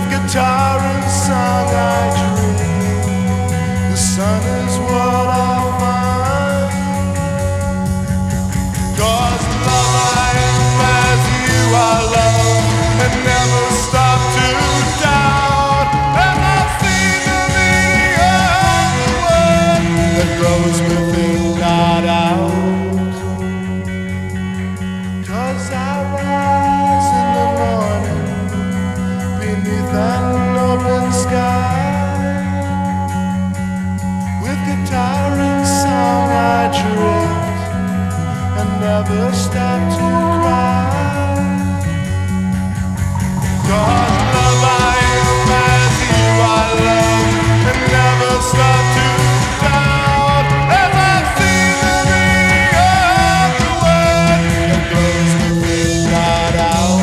guitar and song I dream. The sun is what I find. 'Cause love I am as you are loved, and never stop to doubt. And I see the meaning of the word that grows within, not out. 'Cause I rise in the morning beneath an open sky. With guitar and song I drift and never stop to cry. 'Cause love I am as you are loved, and never stop to doubt. As I see the meaning of the word that grows within, not out.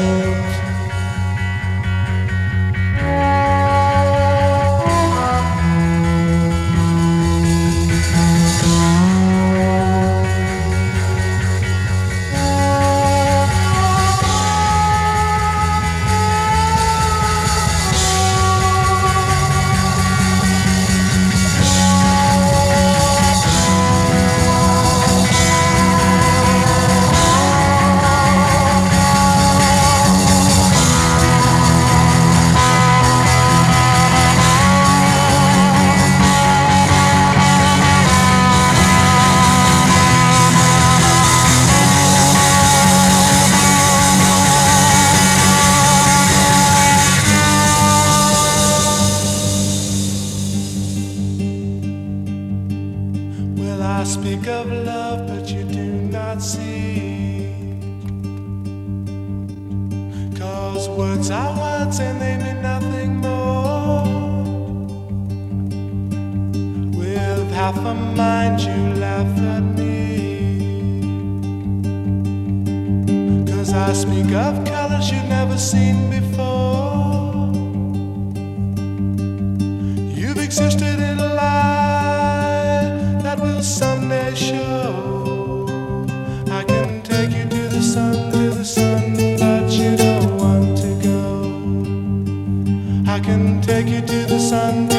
I speak of love, but you do not see. 'Cause words are words and they mean nothing more. With half a mind you laugh at me. 'Cause I speak of colors you've never seen before. You've existed in a life that will someday show. I can take you to the sun, but you don't want to go. I can take you to the sun.